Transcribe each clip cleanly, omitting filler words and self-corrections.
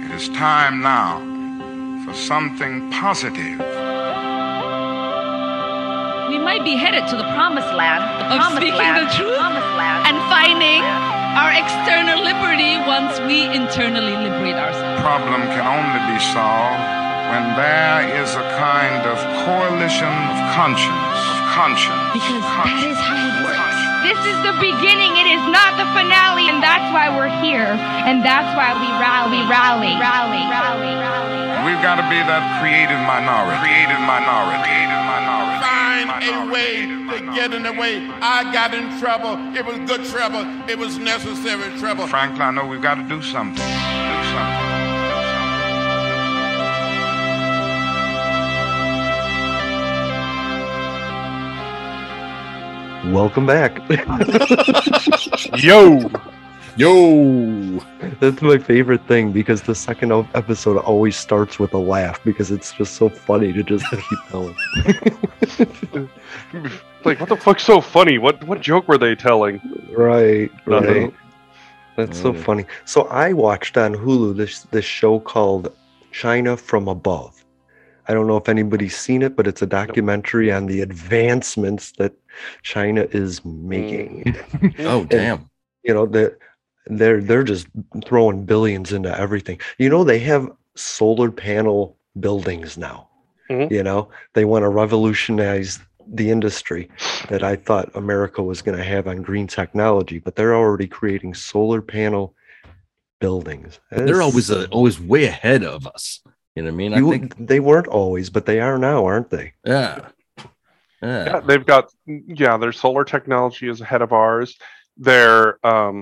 It is time now for something positive. We might be headed to the promised land, of speaking the truth and finding our external liberty once we internally liberate ourselves. Problem can only be solved when there is a kind of coalition of conscience. Because that is how it works. This is the beginning, it is not the finale, and that's why we're here, and that's why we rally. We've got to be that creative minority. Find a way to get in the way. I got in trouble. It was good trouble. It was necessary trouble. Frankly, I know we've got to do something. Welcome back. Yo! That's my favorite thing because the second episode always starts with a laugh because it's just so funny to just keep going. Like, what the fuck's so funny? What joke were they telling? Right. Nothing. That's so funny. So I watched on Hulu this show called China from Above. I don't know if anybody's seen it, but it's a documentary on the advancements that China is making. Oh, damn. You know, they're just throwing billions into everything. You know, they have solar panel buildings now. Mm-hmm. You know, they want to revolutionize the industry that I thought America was going to have on green technology, but they're already creating solar panel buildings. They're always way ahead of us. You know what I mean? I think they weren't always, but they are now, aren't they? Yeah. Yeah, they've got their solar technology is ahead of ours. Their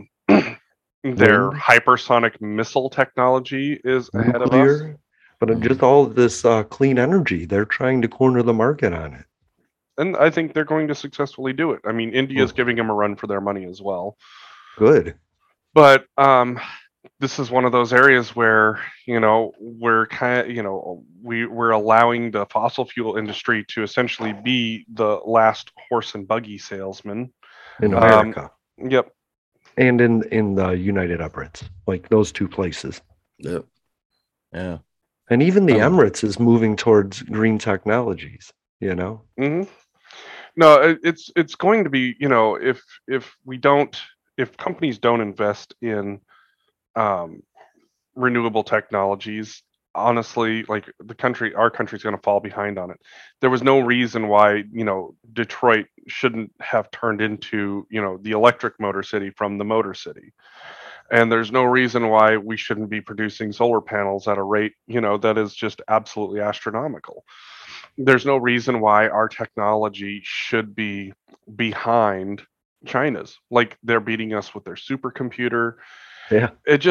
hypersonic missile technology is ahead of us. But just all this clean energy, they're trying to corner the market on it. And I think they're going to successfully do it. I mean, India's giving them a run for their money as well. Good. But this is one of those areas where, you know, we're kind of, we're allowing the fossil fuel industry to essentially be the last horse and buggy salesman in America. Yep. And in the United Emirates, like those two places. Yep. Yeah. And even the Emirates is moving towards green technologies, you know? Mm-hmm. No, it's going to be, you know, if companies don't invest in renewable technologies, honestly, like our country's going to fall behind on it. There was no reason why, you know, Detroit shouldn't have turned into, you know, the electric motor city from the motor city. And there's no reason why we shouldn't be producing solar panels at a rate, you know, that is just absolutely astronomical. There's no reason why our technology should be behind China's. Like, they're beating us with their supercomputer. Yeah.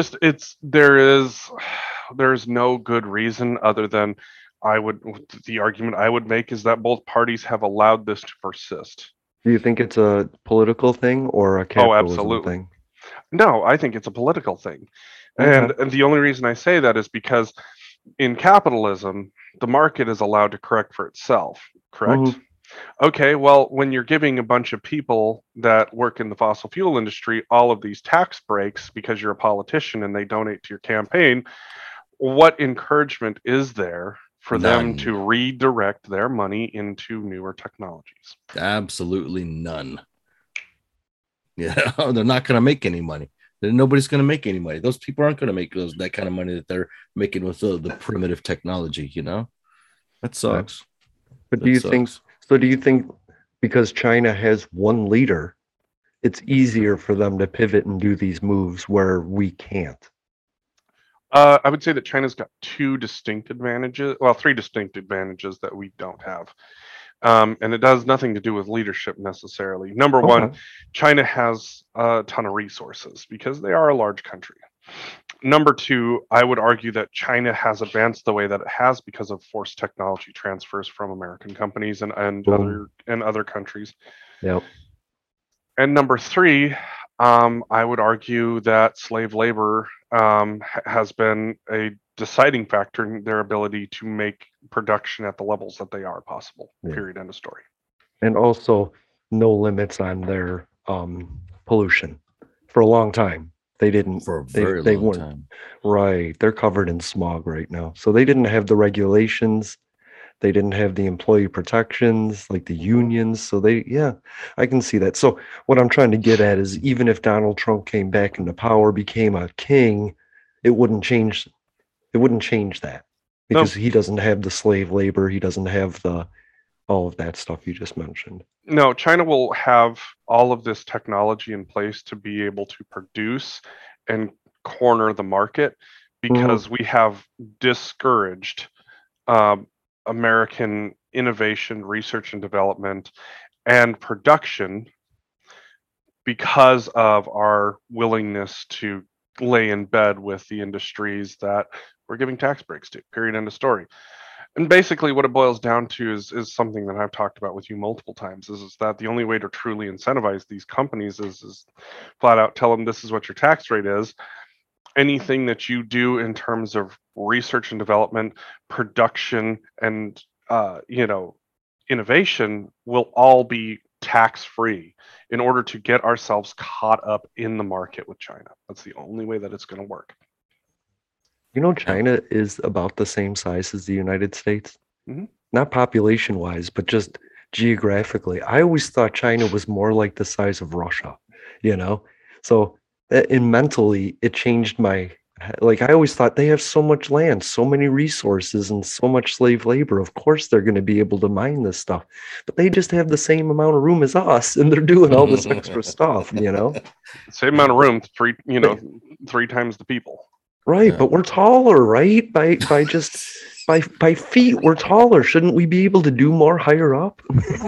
There's no good reason other than the argument I would make is that both parties have allowed this to persist. Do you think it's a political thing or a capitalism thing? No, I think it's a political thing. Okay. And the only reason I say that is because in capitalism, the market is allowed to correct for itself, correct? Mm-hmm. Okay, well, when you're giving a bunch of people that work in the fossil fuel industry all of these tax breaks because you're a politician and they donate to your campaign, what encouragement is there for them to redirect their money into newer technologies? Absolutely none. Yeah, they're not going to make any money. Nobody's going to make any money. Those people aren't going to make that kind of money that they're making with the primitive technology, you know? That sucks. But do you think because China has one leader, it's easier for them to pivot and do these moves where we can't? I would say that China's got three distinct advantages that we don't have. And it has nothing to do with leadership necessarily. Number one, China has a ton of resources because they are a large country. Number two, I would argue that China has advanced the way that it has because of forced technology transfers from American companies and other countries. Yep. And number three, I would argue that slave labor has been a deciding factor in their ability to make production at the levels that they are possible. Yeah. Period. End of story. And also no limits on their pollution for a long time. They didn't. For a very they long weren't. time. Right. They're covered in smog right now. So they didn't have the regulations. They didn't have the employee protections like the unions. So yeah, I can see that. So what I'm trying to get at is even if Donald Trump came back into power, became a king, it wouldn't change that because he doesn't have the slave labor. He doesn't have all of that stuff you just mentioned. No, China will have all of this technology in place to be able to produce and corner the market because we have discouraged American innovation, research and development, and production because of our willingness to lay in bed with the industries that we're giving tax breaks to. Period. End of story. And basically what it boils down to is something that I've talked about with you multiple times is that the only way to truly incentivize these companies is flat out tell them this is what your tax rate is. Anything that you do in terms of research and development, production, and innovation will all be tax-free in order to get ourselves caught up in the market with China. That's the only way that it's going to work. China is about the same size as the United States. Not population-wise, but just geographically. I always thought China was more like the size of Russia, So mentally, it changed I always thought they have so much land, so many resources, and so much slave labor. Of course, they're going to be able to mine this stuff, but they just have the same amount of room as us, and they're doing all this extra stuff, Same amount of room, three times the people. Right, yeah. But we're taller, right? By feet, we're taller. Shouldn't we be able to do more higher up?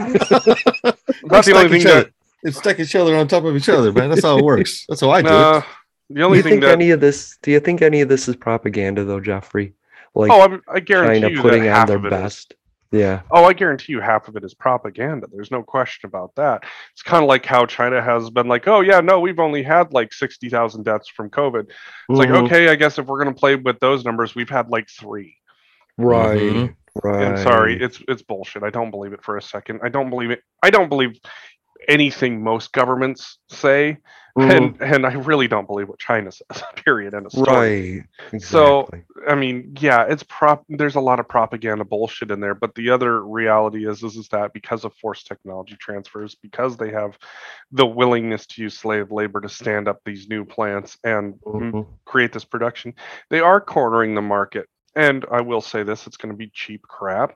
That's the only thing that it's stack each other on top of each other, man. That's how it works. That's how I do it. The only thing do you think any of this is propaganda, though, Jeffrey? Like, I guarantee China you putting that on half their of it best. Is. Yeah. Oh, I guarantee you half of it is propaganda. There's no question about that. It's kind of like how China has been like, oh, yeah, no, we've only had like 60,000 deaths from COVID. It's like, okay, I guess if we're going to play with those numbers, we've had like 3. Right. Right. And sorry, it's bullshit. I don't believe it for a second. I don't believe it. I don't believe anything most governments say. And I really don't believe what China says, period, end of story. Right. Exactly. So, I mean, yeah, there's a lot of propaganda bullshit in there, but the other reality is that because of forced technology transfers, because they have the willingness to use slave labor to stand up these new plants and create this production, they are cornering the market. And I will say this, it's going to be cheap crap.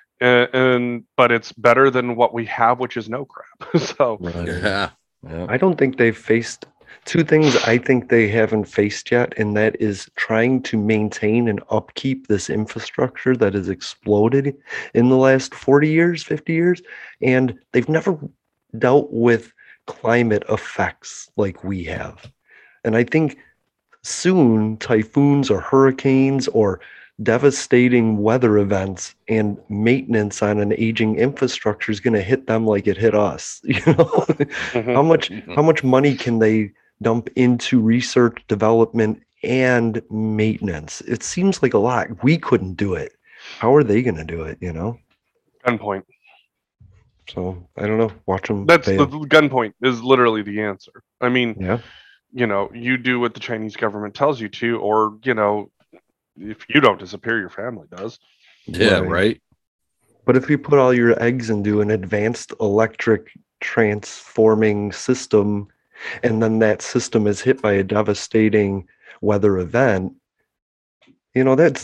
But it's better than what we have, which is no crap. So, yeah. I don't think they've faced two things I think they haven't faced yet, and that is trying to maintain and upkeep this infrastructure that has exploded in the last 40 years, 50 years, and they've never dealt with climate effects like we have. And I think soon typhoons or hurricanes or devastating weather events and maintenance on an aging infrastructure is going to hit them like it hit us. How much money can they dump into research, development, and maintenance? It seems like a lot. We couldn't do it. How are they going to do it? Gunpoint. So I don't know. Watch them. That's the gunpoint is literally the answer. I mean, yeah. You do what the Chinese government tells you to, or if you don't disappear, your family does. Yeah, right. But if you put all your eggs into an advanced electric transforming system, and then that system is hit by a devastating weather event, that's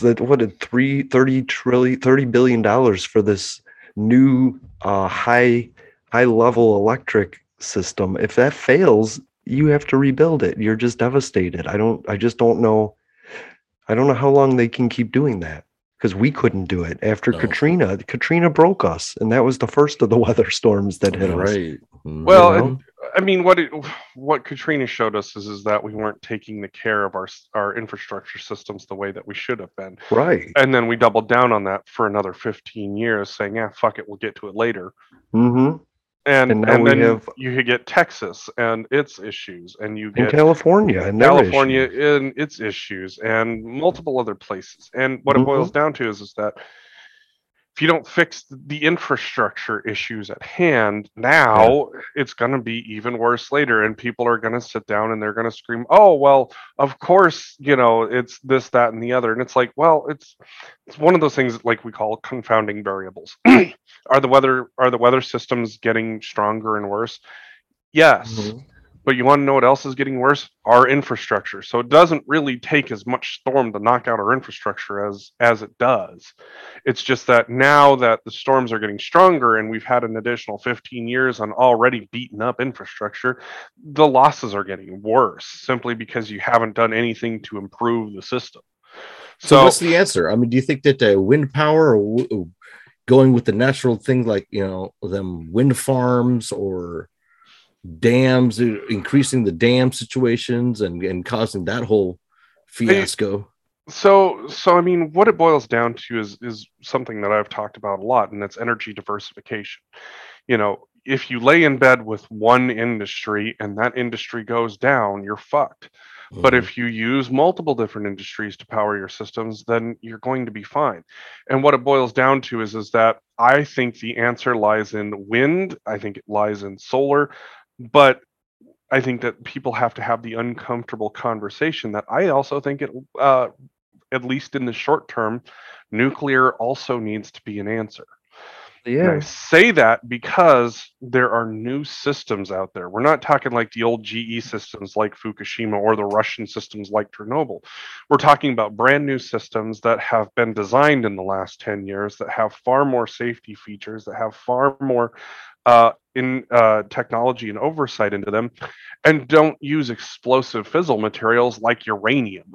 $30 billion for this new high level electric system. If that fails, you have to rebuild it. You're just devastated. I just don't know. I don't know how long they can keep doing that, because we couldn't do it after Katrina. Katrina broke us, and that was the first of the weather storms that hit us. Right. Well, I mean, what Katrina showed us is that we weren't taking the care of our infrastructure systems the way that we should have been. Right. And then we doubled down on that for another 15 years, saying, "Yeah, fuck it, we'll get to it later." Mm-hmm. And then you get Texas and its issues, and you get California and its issues, and multiple other places. And what it boils down to is that if you don't fix the infrastructure issues at hand now, it's going to be even worse later, and people are going to sit down and they're going to scream, oh well, of course, it's this, that, and the other. And it's like, well, it's one of those things like we call confounding variables. Are the weather systems getting stronger and worse? Yes. Mm-hmm. But you want to know what else is getting worse? Our infrastructure. So it doesn't really take as much storm to knock out our infrastructure as it does. It's just that now that the storms are getting stronger and we've had an additional 15 years on already beaten up infrastructure, the losses are getting worse simply because you haven't done anything to improve the system. So what's the answer? I mean, do you think that wind power or going with the natural thing like, them wind farms or dams, increasing the dam situations and causing that whole fiasco? So I mean, what it boils down to is something that I've talked about a lot, and that's energy diversification. If you lay in bed with one industry and that industry goes down, you're fucked. Mm-hmm. But if you use multiple different industries to power your systems, then you're going to be fine. And what it boils down to is that I think the answer lies in wind. I think it lies in solar. But I think that people have to have the uncomfortable conversation that I also think at least in the short term, nuclear also needs to be an answer. Yeah. And I say that because there are new systems out there. We're not talking like the old GE systems like Fukushima or the Russian systems like Chernobyl. We're talking about brand new systems that have been designed in the last 10 years that have far more safety features, that have far more technology and oversight into them, and don't use explosive fissile materials like uranium.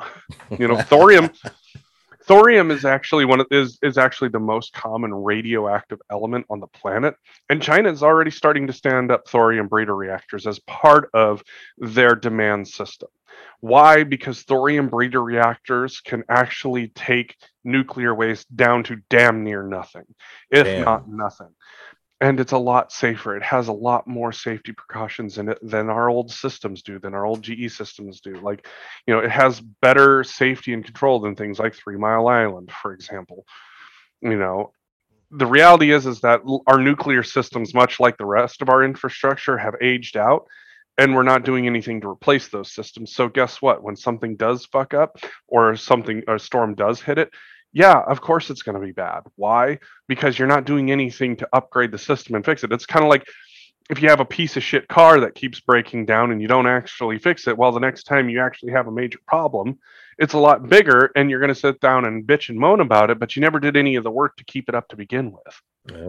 Thorium is actually is actually the most common radioactive element on the planet, and China is already starting to stand up thorium breeder reactors as part of their demand system. Why? Because thorium breeder reactors can actually take nuclear waste down to damn near nothing, if not nothing. And it's a lot safer. It has a lot more safety precautions in it than our old systems do, than our old GE systems do. Like, it has better safety and control than things like 3 Mile Island, for example. The reality is that our nuclear systems, much like the rest of our infrastructure, have aged out, and we're not doing anything to replace those systems. So guess what? When something does fuck up or a storm does hit it, yeah, of course it's going to be bad. Why? Because you're not doing anything to upgrade the system and fix it. It's kind of like if you have a piece of shit car that keeps breaking down and you don't actually fix it, well, the next time you actually have a major problem, it's a lot bigger and you're going to sit down and bitch and moan about it, but you never did any of the work to keep it up to begin with.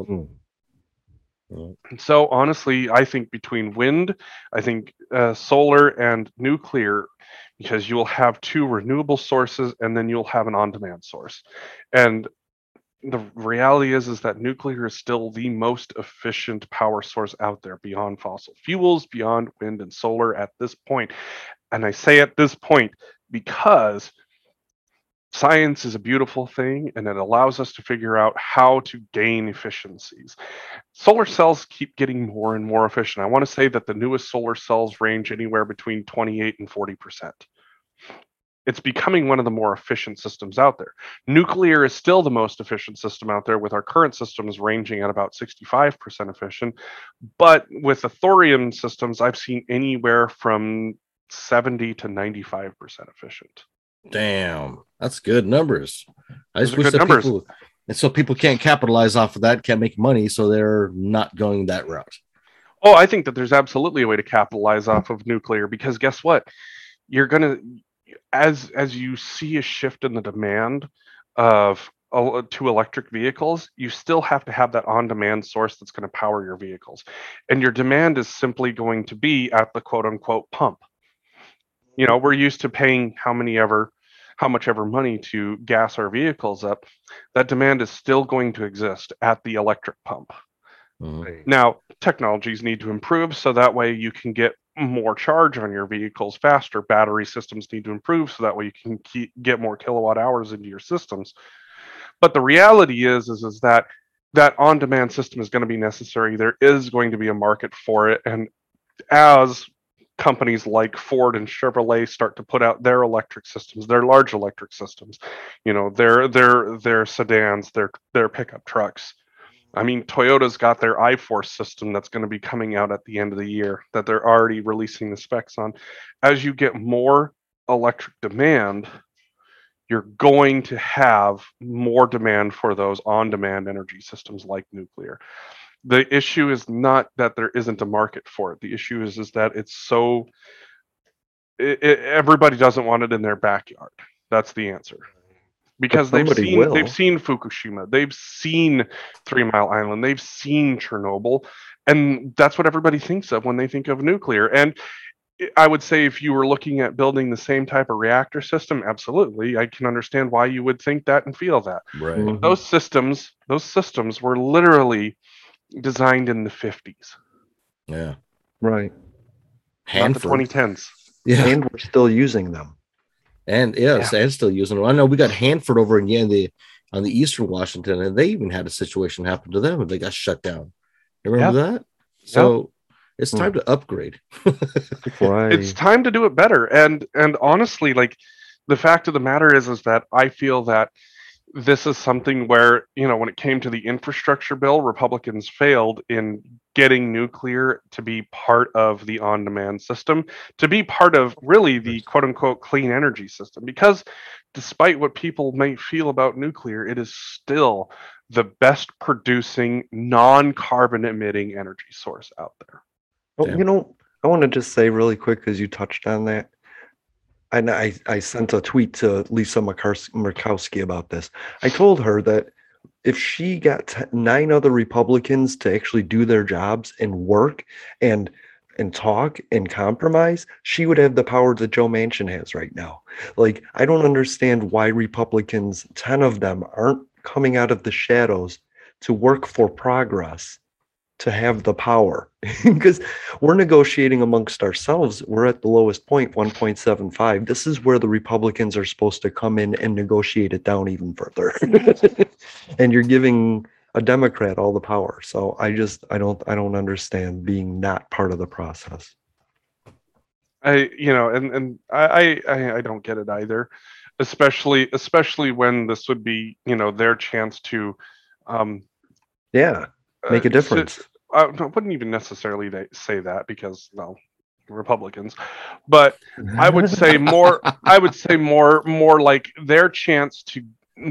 So honestly, I think between wind, I think solar and nuclear, because you will have two renewable sources and then you'll have an on-demand source. And the reality is that nuclear is still the most efficient power source out there beyond fossil fuels, beyond wind and solar at this point. And I say at this point because science is a beautiful thing and it allows us to figure out how to gain efficiencies. Solar cells keep getting more and more efficient. I want to say that the newest solar cells range anywhere between 28 and 40%. It's becoming one of the more efficient systems out there. Nuclear is still the most efficient system out there, with our current systems ranging at about 65% efficient. But with the thorium systems, I've seen anywhere from 70 to 95% efficient. Damn, that's good numbers. I just wish that people can't capitalize off of that, can't make money, so they're not going that route. Oh, I think that there's absolutely a way to capitalize off of nuclear, because guess what? You're gonna, as you see a shift in the demand to electric vehicles, you still have to have that on-demand source that's going to power your vehicles, and your demand is simply going to be at the quote-unquote pump. We're used to paying how much ever money to gas our vehicles up. That demand is still going to exist at the electric pump. Mm-hmm. Now, technologies need to improve so that way you can get more charge on your vehicles faster. Battery systems need to improve so that way you can get more kilowatt hours into your systems. But the reality is that on-demand system is going to be necessary. There is going to be a market for it, and as companies like Ford and Chevrolet start to put out their electric systems, their large electric systems, their sedans, their pickup trucks. I mean, Toyota's got their iForce system that's going to be coming out at the end of the year that they're already releasing the specs on. As you get more electric demand, you're going to have more demand for those on-demand energy systems like nuclear. The issue is not that there isn't a market for it. The issue is that it's so everybody doesn't want it in their backyard. That's the answer. Because they've seen Fukushima, they've seen 3 Mile Island, they've seen Chernobyl, and that's what everybody thinks of when they think of nuclear. And I would say if you were looking at building the same type of reactor system, absolutely, I can understand why you would think that and feel that. Right. Mm-hmm. Those systems were literally designed in the 50s. Yeah. Right. Hanford. Not the 2010s. Yeah. And we're still using them. And and still using them. I know we got Hanford over on the Eastern Washington, and they even had a situation happen to them and they got shut down. You remember that? So it's time to upgrade. Right. It's time to do it better. And honestly, like, the fact of the matter is that I feel that this is something where, when it came to the infrastructure bill, Republicans failed in getting nuclear to be part of the on-demand system, to be part of really the quote-unquote clean energy system. Because despite what people may feel about nuclear, it is still the best producing non-carbon emitting energy source out there. Well, I want to just say really quick, because you touched on that. And I sent a tweet to Lisa Murkowski about this. I told her that if she got 9 other Republicans to actually do their jobs and work and talk and compromise, she would have the power that Joe Manchin has right now. Like, I don't understand why Republicans, 10 of them, aren't coming out of the shadows to work for progress, to have the power, because we're negotiating amongst ourselves. We're at the lowest point, 1.75. This is where the Republicans are supposed to come in and negotiate it down even further. And you're giving a Democrat all the power. So I don't understand being not part of the process. I don't get it either, especially when this would be, their chance to make a difference. I wouldn't even necessarily say that, because, well, Republicans, but I would say more like their chance to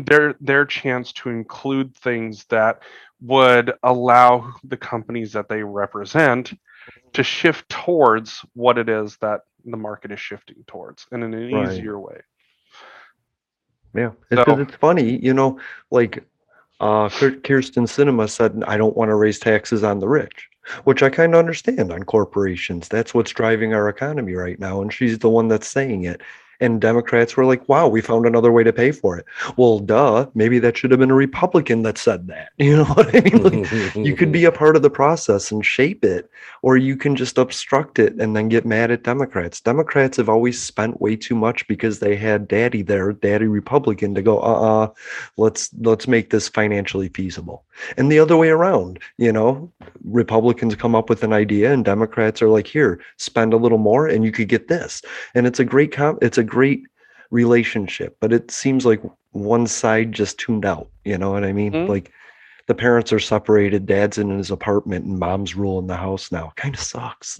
include things that would allow the companies that they represent to shift towards what it is that the market is shifting towards, and in an easier way. Yeah, it's funny, like Kirsten Sinema said, I don't want to raise taxes on the rich, which I kind of understand on corporations. That's what's driving our economy right now. And she's the one that's saying it. And Democrats were like, wow, we found another way to pay for it. Well, duh, maybe that should have been a Republican that said that. You know what I mean? Like, you could be a part of the process and shape it, or you can just obstruct it and then get mad at Democrats. Democrats have always spent way too much because they had daddy Republican to go, let's make this financially feasible. And the other way around, Republicans come up with an idea and Democrats are like, here, spend a little more and you could get this. And it's a great great relationship, but it seems like one side just tuned out. You know what I mean? Mm-hmm. Like, the parents are separated, dad's in his apartment and mom's ruling the house now. Kind of sucks.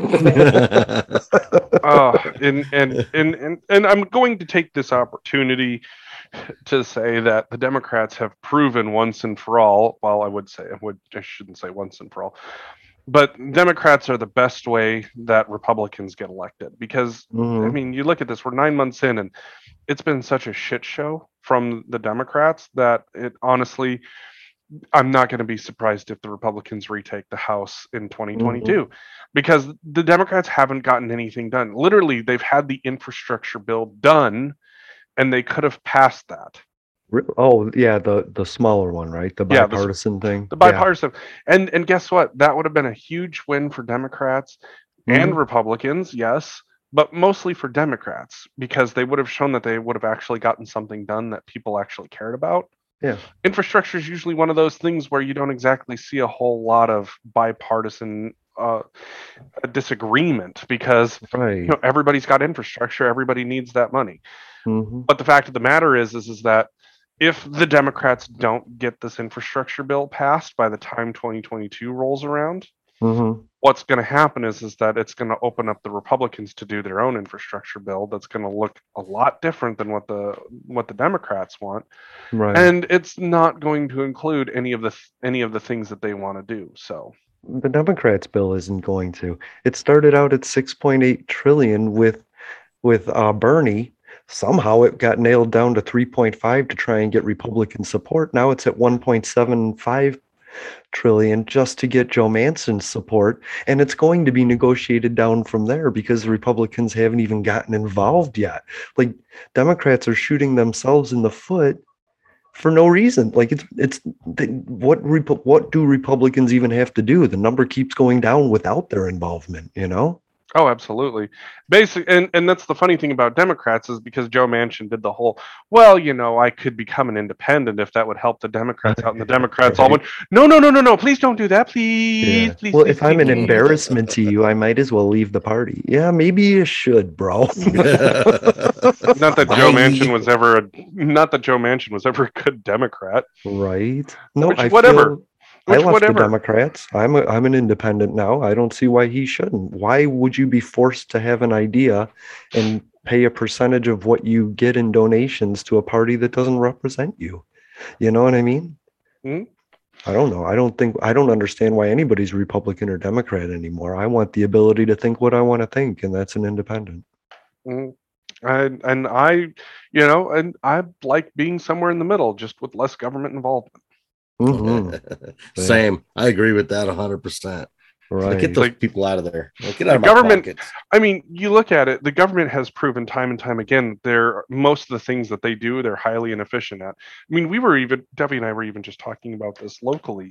And I'm going to take this opportunity to say that the Democrats have proven once and for all, well, I shouldn't say once and for all, but Democrats are the best way that Republicans get elected, because, I mean, you look at this, we're 9 months in and it's been such a shit show from the Democrats that it honestly, I'm not going to be surprised if the Republicans retake the House in 2022, because the Democrats haven't gotten anything done. Literally, they've had the infrastructure bill done and they could have passed that. Oh yeah, the smaller one, right? The bipartisan thing. The bipartisan. Yeah. And guess what? That would have been a huge win for Democrats and Republicans, yes, but mostly for Democrats, because they would have shown that they would have actually gotten something done that people actually cared about. Yeah. Infrastructure is usually one of those things where you don't exactly see a whole lot of bipartisan a disagreement because Right. everybody's got infrastructure, everybody needs that money. Mm-hmm. But the fact of the matter is that if the Democrats don't get this infrastructure bill passed by the time 2022 rolls around, Mm-hmm. what's going to happen is that it's going to open up the Republicans to do their own infrastructure bill that's going to look a lot different than what the Democrats want, Right. and it's not going to include any of the things that they want to do. So The Democrats' bill isn't going to. It started out at 6.8 trillion with Bernie. Somehow it got nailed down to 3.5 to try and get Republican support. Now it's at 1.75 trillion just to get Joe Manchin's support, and it's going to be negotiated down from there because the Republicans haven't even gotten involved yet. Like, Democrats are shooting themselves in the foot for no reason. Like, what do Republicans even have to do? The number keeps going down without their involvement, you know? Oh, absolutely. And that's the funny thing about Democrats is because Joe Manchin did the whole, well, I could become an independent if that would help the Democrats out. And the Democrats all went, no, please don't do that. Please, Yeah. please. Well, please, if I'm please, an please." embarrassment to you, I might as well leave the party. Yeah, maybe you should, bro. Not that Joe Manchin was ever a good Democrat. Right? No, Whatever. I left Whatever. the Democrats. I'm an independent now. I don't see why he shouldn't. Why would you be forced to have an idea and pay a percentage of what you get in donations to a party that doesn't represent you? You know what I mean? Hmm? I don't know. I don't understand why anybody's Republican or Democrat anymore. I want the ability to think what I want to think, and that's an independent. And I like being somewhere in the middle, just with less government involvement. Mm-hmm. Same. I agree with that 100%. Right. Get those people out of there. Get out of The my government. pockets. I mean, you look at it. The government has proven time and time again. Most of the things that they do, they're highly inefficient at. I mean, Debbie and I were even just talking about this locally.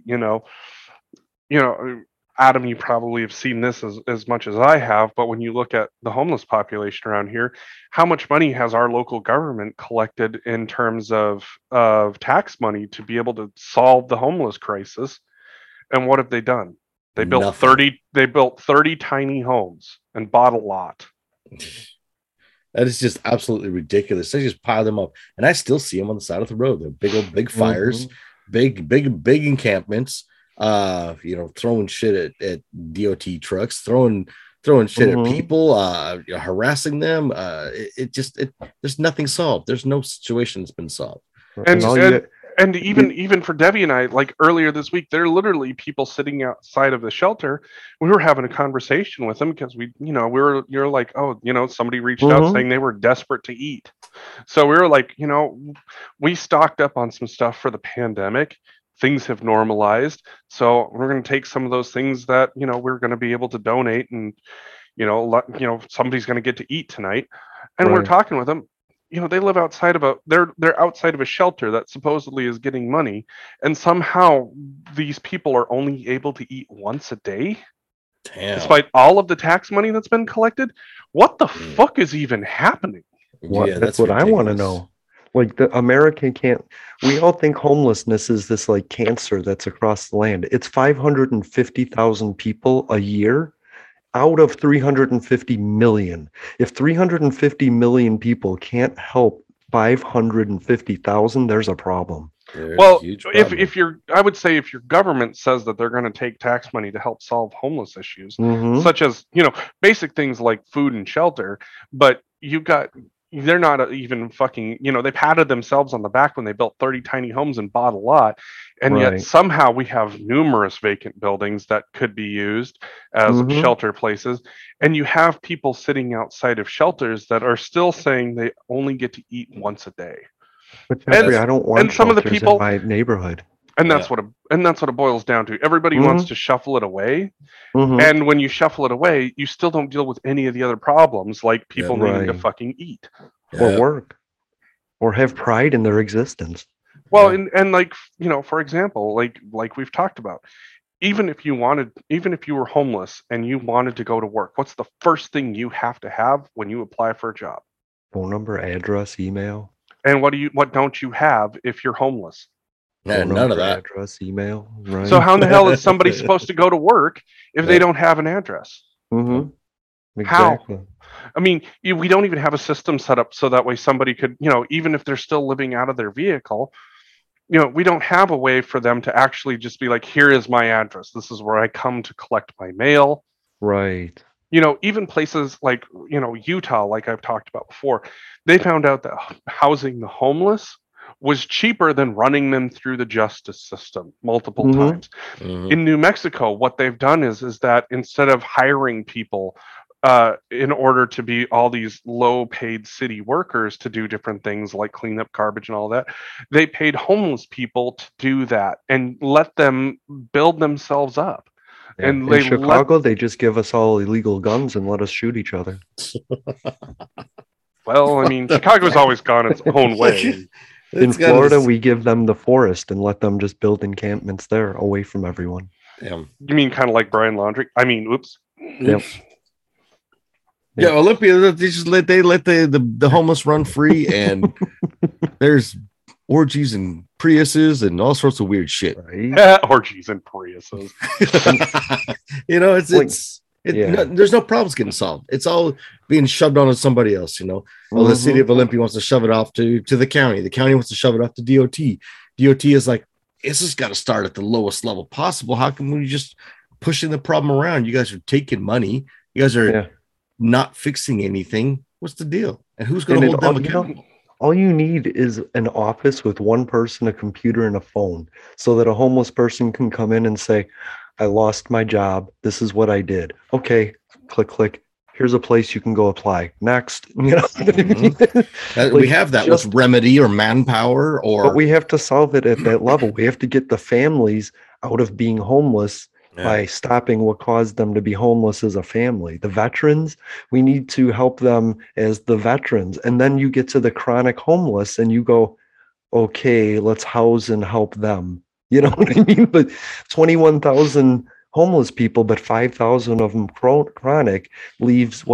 Adam, you probably have seen this as much as I have, but when you look at the homeless population around here, how much money has our local government collected in terms of tax money to be able to solve the homeless crisis? And what have they done? They built Nothing. 30 tiny homes and bought a lot. That is just absolutely ridiculous. They just pile them up, and I still see them on the side of the road. They're big fires, big encampments. Throwing shit at DOT trucks, throwing shit at people, harassing them. There's nothing solved. There's no situation that's been solved. And even for Debbie and I, like earlier this week, there are literally people sitting outside of the shelter. We were having a conversation with them because you're like, oh, somebody reached out saying they were desperate to eat. So we were like, we stocked up on some stuff for the pandemic. Things have normalized, so we're going to take some of those things that we're going to be able to donate, and somebody's going to get to eat tonight. And we're talking with them. They live outside of they're outside of a shelter that supposedly is getting money, and somehow these people are only able to eat once a day. Damn. Despite all of the tax money that's been collected. What the fuck is even happening? That's what ridiculous. I want to know. Like, the American can't. We all think homelessness is this like cancer that's across the land. It's 550,000 people a year out of 350 million. If 350 million people can't help 550,000, there's a problem. Well, if I would say if your government says that they're going to take tax money to help solve homeless issues, such as basic things like food and shelter, but they're not even fucking, they patted themselves on the back when they built 30 tiny homes and bought a lot. And yet somehow we have numerous vacant buildings that could be used as shelter places. And you have people sitting outside of shelters that are still saying they only get to eat once a day. But Jeffrey, I don't want some of the people in my neighborhood. And that's what it boils down to. Everybody wants to shuffle it away. And when you shuffle it away, you still don't deal with any of the other problems, like people needing to fucking eat. Or work. Or have pride in their existence. Well, and like, for example, like we've talked about, even if you were homeless and you wanted to go to work, what's the first thing you have to have when you apply for a job? Phone number, address, email. And what don't you have if you're homeless? Yeah, none of that. Address, email, right? So how in the hell is somebody supposed to go to work if they don't have an address? Mm-hmm. Exactly. How? I mean, we don't even have a system set up so that way somebody could, even if they're still living out of their vehicle, we don't have a way for them to actually just be like, here is my address. This is where I come to collect my mail. Right. Even places like, Utah, like I've talked about before, they found out that housing the homeless was cheaper than running them through the justice system multiple times. In New Mexico, what they've done is that instead of hiring people in order to be all these low-paid city workers to do different things like clean up garbage and all that, they paid homeless people to do that and let them build themselves up. Yeah. And in Chicago, they just give us all illegal guns and let us shoot each other. Well, I mean, Chicago's always gone its own way. In Florida, we give them the forest and let them just build encampments there away from everyone. Damn. You mean kind of like Brian Laundrie? I mean, oops. Yep. Yeah, Olympia, they just let the homeless run free, and there's orgies and Priuses and all sorts of weird shit. Right? Orgies and Priuses. There's no problems getting solved. It's all being shoved onto somebody else. Well, the city of Olympia wants to shove it off to the county. The county wants to shove it off to DOT. DOT is like, it's just got to start at the lowest level possible. How come we just pushing the problem around? You guys are taking money. You guys are not fixing anything. What's the deal? And who's going to hold them accountable? All you need is an office with one person, a computer, and a phone, so that a homeless person can come in and say, I lost my job. This is what I did. Okay, click. Here's a place you can go apply. Next. We have that with Remedy or Manpower, but we have to solve it at that level. We have to get the families out of being homeless by stopping what caused them to be homeless as a family. The veterans, we need to help them as the veterans. And then you get to the chronic homeless and you go, okay, let's house and help them. You know what I mean? But 21,000 homeless people, but 5,000 of them chronic, leaves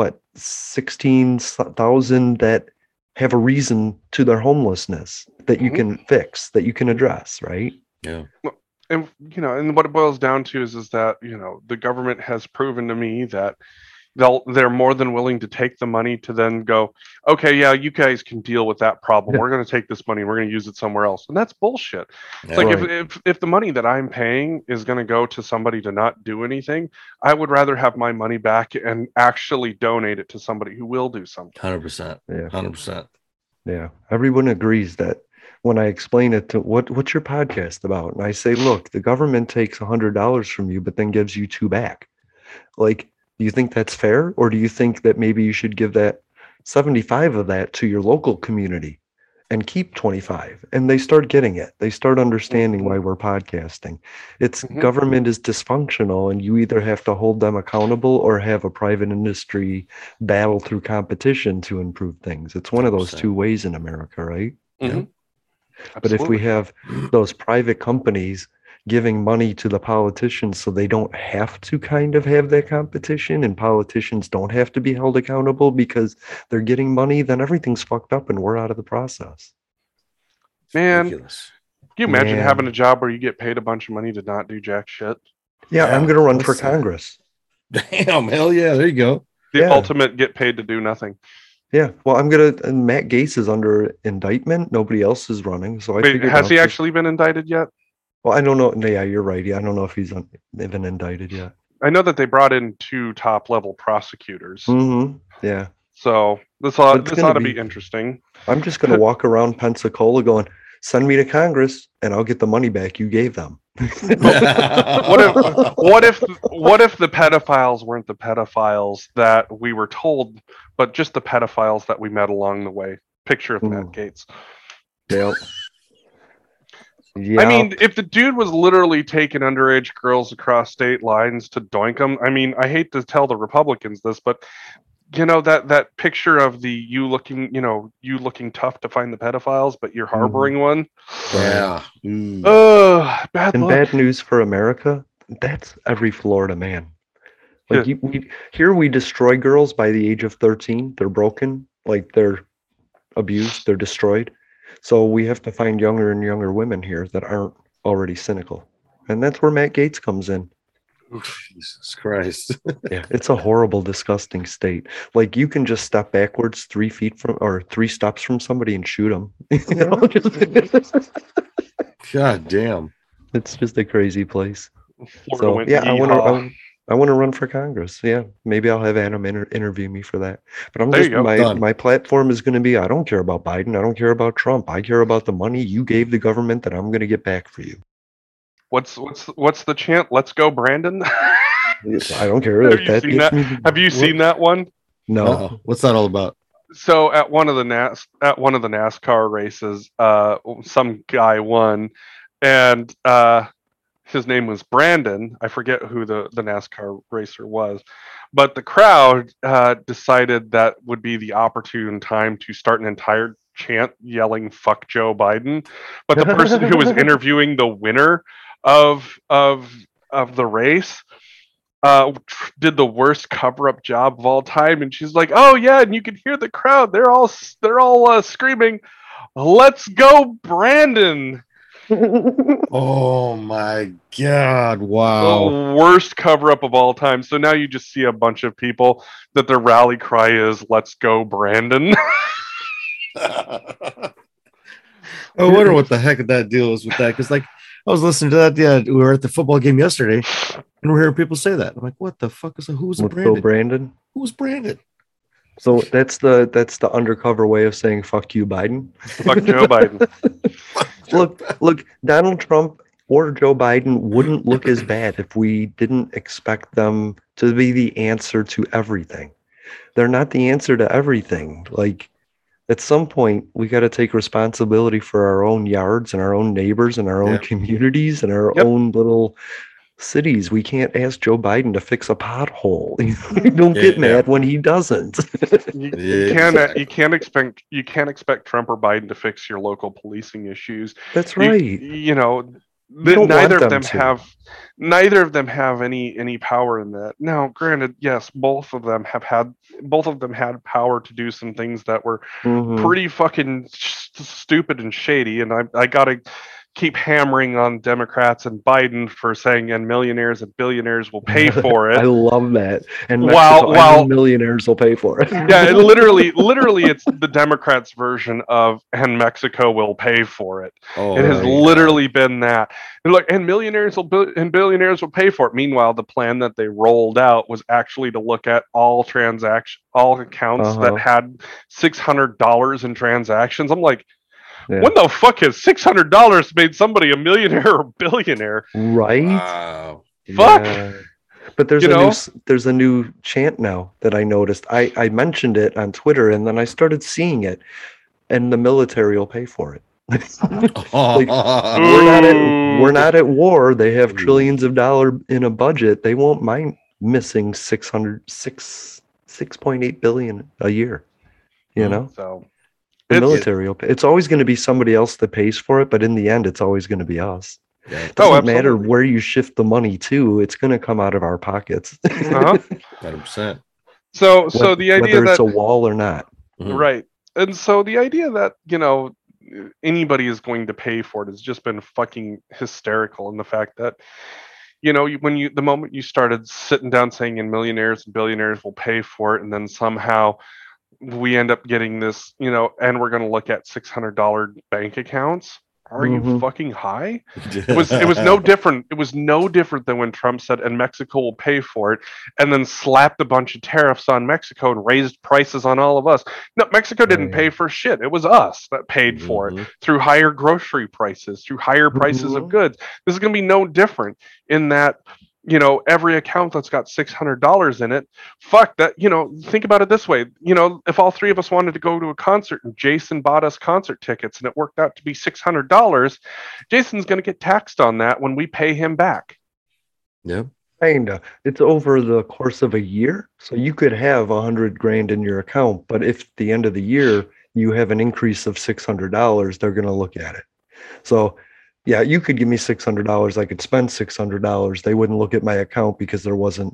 16,000 that have a reason to their homelessness that you can fix, that you can address, right? Yeah. And and what it boils down to is that the government has proven to me that they're more than willing to take the money to then go, okay, yeah, you guys can deal with that problem. We're going to take this money and we're going to use it somewhere else, and that's bullshit. It's like if the money that I'm paying is going to go to somebody to not do anything, I would rather have my money back and actually donate it to somebody who will do something. 100%. Yeah, 100%. Yeah, everyone agrees that. When I explain it to what's your podcast about? And I say, look, the government takes $100 from you, but then gives you $2 back. Like, do you think that's fair? Or do you think that maybe you should give that 75 of that to your local community and keep 25? And they start getting it. They start understanding why we're podcasting. It's government is dysfunctional, and you either have to hold them accountable or have a private industry battle through competition to improve things. It's one of those 2 ways in America, right? Mm-hmm. But if we have those private companies giving money to the politicians so they don't have to kind of have that competition, and politicians don't have to be held accountable because they're getting money, then everything's fucked up and we're out of the process. Man, can you imagine having a job where you get paid a bunch of money to not do jack shit? Yeah, I'm going to run for Congress. Damn, hell yeah, there you go. The ultimate get paid to do nothing. Yeah, well, and Matt Gaetz is under indictment. Nobody else is running. So has he actually been indicted yet? Well, I don't know. Yeah, you're right. Yeah, I don't know if he's been indicted yet. I know that they brought in 2 top-level prosecutors. Mm-hmm. Yeah. So this ought to be interesting. I'm just going to walk around Pensacola going, send me to Congress and I'll get the money back you gave them. What if the pedophiles weren't the pedophiles that we were told, but just the pedophiles that we met along the way? Picture of Matt Gaetz. Yeah. I mean, if the dude was literally taking underage girls across state lines to doink them, I mean, I hate to tell the Republicans this, but that picture of you looking tough to find the pedophiles, but you're harboring one. Yeah. Bad news for America. That's every Florida man. Like we destroy girls by the age of 13. They're broken, like they're abused, they're destroyed. So we have to find younger and younger women here that aren't already cynical. And that's where Matt Gaetz comes in. Jesus Christ. Yeah, it's a horrible, disgusting state. Like, you can just step backwards 3 feet from, or 3 steps from somebody and shoot them. You know? God damn. It's just a crazy place. Florida So went yeah, yeehaw. I want to run for Congress. Yeah, maybe I'll have Adam interview me for that. But I'm There just you go. Done. my platform is going to be, I don't care about Biden. I don't care about Trump. I care about the money you gave the government that I'm going to get back for you. What's the chant? Let's go, Brandon. I don't care. Have if you that seen gets that? me- Have you seen that one? No. Uh-oh. What's that all about? So at one of the NASCAR races, some guy won, and his name was Brandon. I forget who the NASCAR racer was, but the crowd decided that would be the opportune time to start an entire chant yelling "fuck Joe Biden." But the person who was interviewing the winner of the race did the worst cover-up job of all time, and she's like, "Oh yeah," and you can hear the crowd. They're all screaming, "Let's go, Brandon!" Oh my God. Wow. The worst cover-up of all time. So now you just see a bunch of people that their rally cry is "Let's go, Brandon." I wonder what the heck that deal is with that. Because, like, I was listening to that. Yeah, we were at the football game yesterday, and we're hearing people say that. I'm like, what the fuck is who's Let's Brandon? go, Brandon. Who's Brandon? So that's the undercover way of saying "fuck you, Biden." Fuck Joe Biden. Look, Donald Trump or Joe Biden wouldn't look as bad if we didn't expect them to be the answer to everything. They're not the answer to everything. Like, at some point, we got to take responsibility for our own yards and our own neighbors and our own communities and our own little cities. We can't ask Joe Biden to fix a pothole. Don't get mad when he doesn't. You can't expect Trump or Biden to fix your local policing issues. That's right. You know, don't neither want of them them to. have any power in that. Now, granted, yes, both of them had power to do some things that were Mhm. pretty fucking stupid and shady, and I gotta keep hammering on Democrats and Biden for saying and millionaires and billionaires will pay for I it. love that. And While- Mexico, I know millionaires will pay for it. Yeah, it literally it's the Democrats' version of and Mexico will pay for it. Oh, It has literally been that. And look, and millionaires and billionaires will pay for it. Meanwhile, the plan that they rolled out was actually to look at all accounts that had $600 in transactions. I'm like, Yeah. when the fuck has $600 made somebody a millionaire or billionaire? Right? Wow. Fuck. Yeah. But there's there's a new chant now that I noticed. I mentioned it on Twitter and then I started seeing it, and the military will pay for it. Like, we're not at war. They have trillions of dollars in a budget. They won't mind missing 6.8 billion a year. You know? So The military will pay. It's always going to be somebody else that pays for it, but in the end, it's always going to be us. Yeah. It doesn't matter absolutely. where you shift the money to; it's going to come out of our pockets. 100%. So the idea whether that it's a wall or not. right, and so the idea that anybody is going to pay for it has just been fucking hysterical. And the fact that the moment you started sitting down saying and millionaires and billionaires will pay for it, and then somehow we end up getting this, and we're going to look at $600 bank accounts. Are you fucking high? It was no different. It was no different than when Trump said, and Mexico will pay for it, and then slapped a bunch of tariffs on Mexico and raised prices on all of us. No, Mexico didn't pay for shit. It was us that paid for it through higher grocery prices, through higher prices of goods. This is going to be no different in that, every account that's got $600 in it, fuck that, think about it this way. If all three of us wanted to go to a concert and Jason bought us concert tickets and it worked out to be $600, Jason's going to get taxed on that when we pay him back. Yep. Kinda. It's over the course of a year. So you could have $100,000 in your account, but if at the end of the year you have an increase of $600, they're going to look at it. So yeah, you could give me $600. I could spend $600. They wouldn't look at my account because there wasn't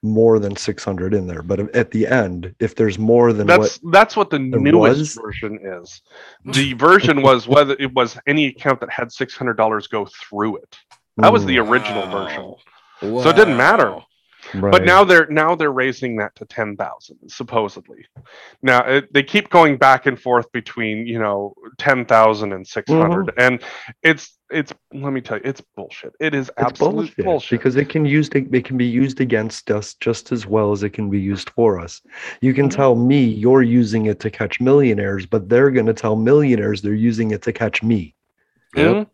more than 600 in there. But at the end, if there's more than that's what the newest version is. The version was whether it was any account that had $600 go through it. That was the original version. Wow. So it didn't matter. Right. But now they're raising that to 10,000 supposedly. Now they keep going back and forth between 10,000 and 600, and it's let me tell you, it's bullshit. It is absolute bullshit because it can be used against us just as well as it can be used for us. You can tell me you're using it to catch millionaires, but they're going to tell millionaires they're using it to catch me. Yep.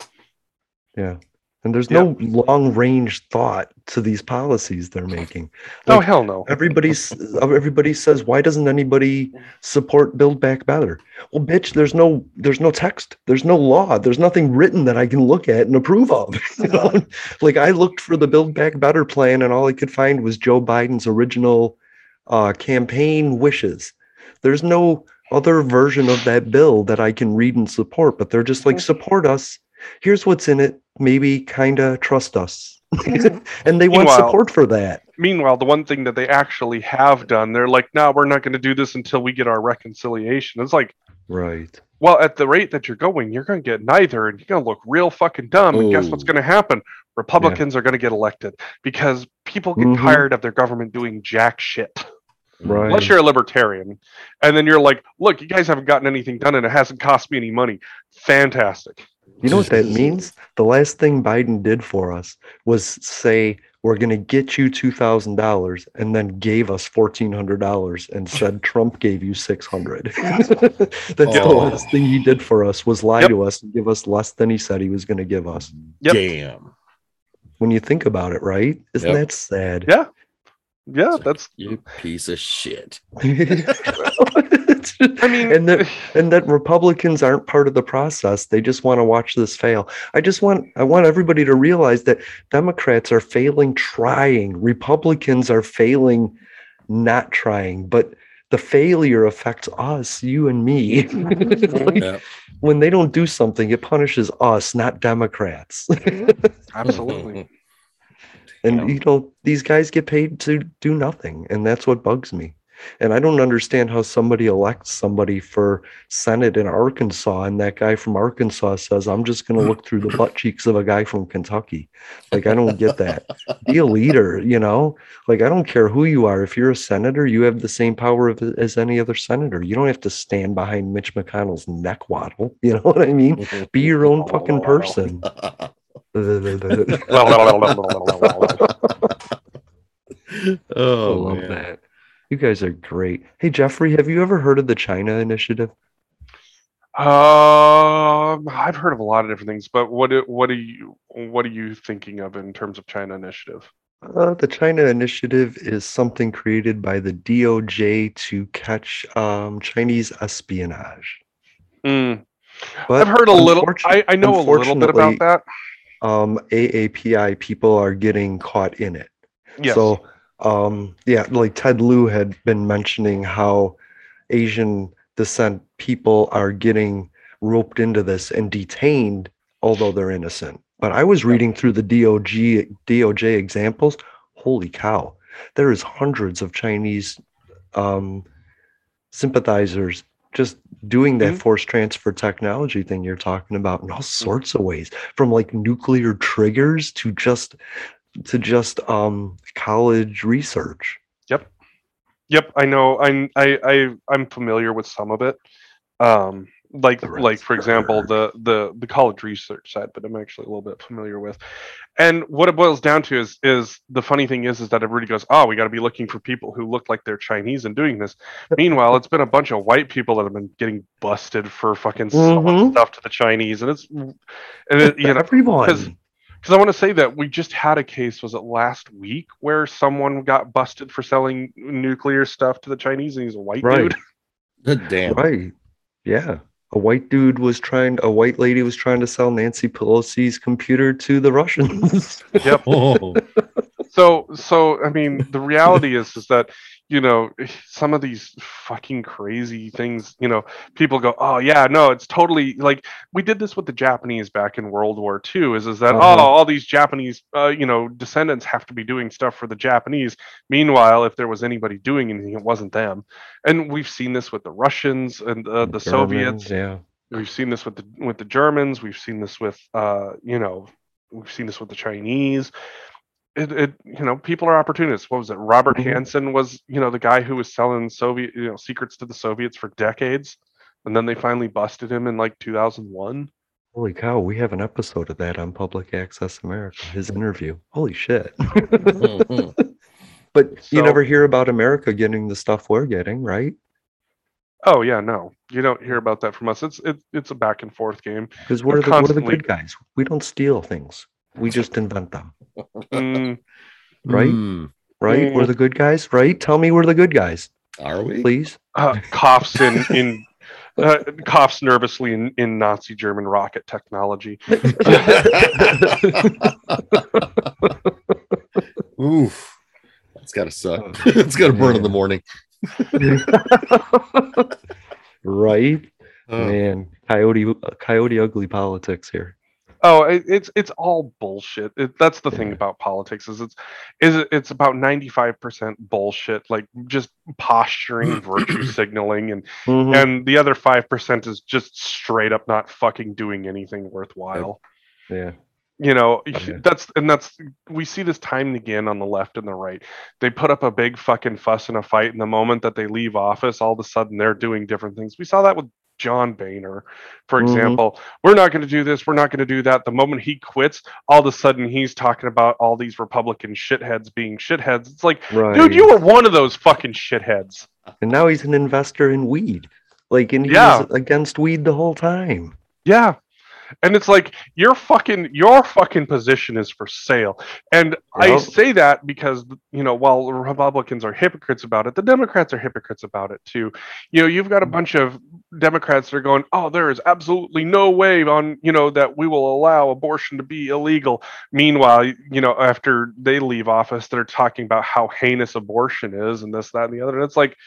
Yeah. And there's no long-range thought to these policies they're making. Oh, hell no. Everybody says, why doesn't anybody support Build Back Better? Well, bitch, there's no text. There's no law. There's nothing written that I can look at and approve of. Like, I looked for the Build Back Better plan, and all I could find was Joe Biden's original campaign wishes. There's no other version of that bill that I can read and support, but they're just like, support us. Here's what's in it. Maybe kind of trust us. And they want support for that. Meanwhile, the one thing that they actually have done, they're like, no, we're not going to do this until we get our reconciliation. It's like, right. Well, at the rate that you're going to get neither, and you're going to look real fucking dumb. And guess what's going to happen? Republicans are going to get elected because people get tired of their government doing jack shit. Right. Unless you're a libertarian. And then you're like, look, you guys haven't gotten anything done and it hasn't cost me any money. Fantastic. You know what that means? The last thing Biden did for us was say, we're going to get you $2,000 and then gave us $1,400 and said Trump gave you $600. That's the last thing he did for us was lie to us and give us less than he said he was going to give us. Damn. When you think about it, right? Isn't that sad? Yeah. Yeah, that's you piece of shit. I mean, and that Republicans aren't part of the process. They just want to watch this fail. I want everybody to realize that Democrats are failing trying. Republicans are failing not trying. But the failure affects us, you and me. When they don't do something, it punishes us, not Democrats. Absolutely. And, these guys get paid to do nothing. And that's what bugs me. And I don't understand how somebody elects somebody for Senate in Arkansas, and that guy from Arkansas says, I'm just going to look through the butt cheeks of a guy from Kentucky. Like, I don't get that. Be a leader, Like, I don't care who you are. If you're a senator, you have the same power as any other senator. You don't have to stand behind Mitch McConnell's neck waddle. You know what I mean? Be your own fucking person. Oh, I love that. You guys are great. Hey, Jeffrey, have you ever heard of the China Initiative? I've heard of a lot of different things, but what are you thinking of in terms of China Initiative? The China Initiative is something created by the DOJ to catch Chinese espionage. But I've heard a little. I know a little bit about that. AAPI people are getting caught in it. Yes. So. Like Ted Lieu had been mentioning how Asian descent people are getting roped into this and detained, although they're innocent. But I was reading through the DOJ examples. Holy cow. There is hundreds of Chinese sympathizers just doing that forced transfer technology thing you're talking about in all sorts of ways, from like nuclear triggers to just college research. Yep. I know. I'm familiar with some of it. Like for example, the college research side, but I'm actually a little bit familiar with. And what it boils down to is the funny thing is that everybody goes, oh, we got to be looking for people who look like they're Chinese and doing this. Meanwhile, it's been a bunch of white people that have been getting busted for fucking selling stuff to the Chinese, and everyone. Because I want to say that we just had a case, was it last week, where someone got busted for selling nuclear stuff to the Chinese, and he's a white dude. Damn. Right. Yeah. A white lady was trying to sell Nancy Pelosi's computer to the Russians. Yep. So I mean, the reality is that, you know, some of these fucking crazy things, you know, people go, oh yeah, no, it's totally like we did this with the Japanese back in World War II. Is that all these Japanese, you know, descendants have to be doing stuff for the Japanese. Meanwhile, if there was anybody doing anything, it wasn't them. And we've seen this with the Russians and the Germans, Soviets. Yeah. We've seen this with the Germans. We've seen this with, you know, we've seen this with the Chinese. You know, people are opportunists. What was it? Robert Hansen was, you know, the guy who was selling Soviet, you know, secrets to the Soviets for decades, and then they finally busted him in like 2001. Holy cow, we have an episode of that on Public Access America, his interview. Holy shit. But you never hear about America getting the stuff we're getting, right? Oh yeah, no, you don't hear about that from us. It's a back and forth game. Because we're the good guys. We don't steal things. We just invent them. Right? Right? We're the good guys, right? Tell me we're the good guys. Are we? Please. Coughs coughs nervously in Nazi German rocket technology. Oof. That's gotta suck. It's gotta burn in the morning. Right? Man, coyote ugly politics here. Oh, it's all bullshit. That's the thing about politics is it's about 95% bullshit, like just posturing, virtue signaling, and the other 5% is just straight up not fucking doing anything worthwhile. Yeah. You know, that's we see this time and again on the left and the right. They put up a big fucking fuss and a fight, and the moment that they leave office, all of a sudden they're doing different things. We saw that with John Boehner, for example. We're not going to do this. We're not going to do that. The moment he quits, all of a sudden he's talking about all these Republican shitheads being shitheads. It's like, dude, you were one of those fucking shitheads. And now he's an investor in weed. Like, and he was against weed the whole time. Yeah. And it's like your fucking position is for sale. And I say that because, you know, while the Republicans are hypocrites about it, the Democrats are hypocrites about it too. You know, you've got a bunch of Democrats that are going, oh, there is absolutely no way on, you know, that we will allow abortion to be illegal. Meanwhile, you know, after they leave office, they're talking about how heinous abortion is and this, that, and the other. And it's like,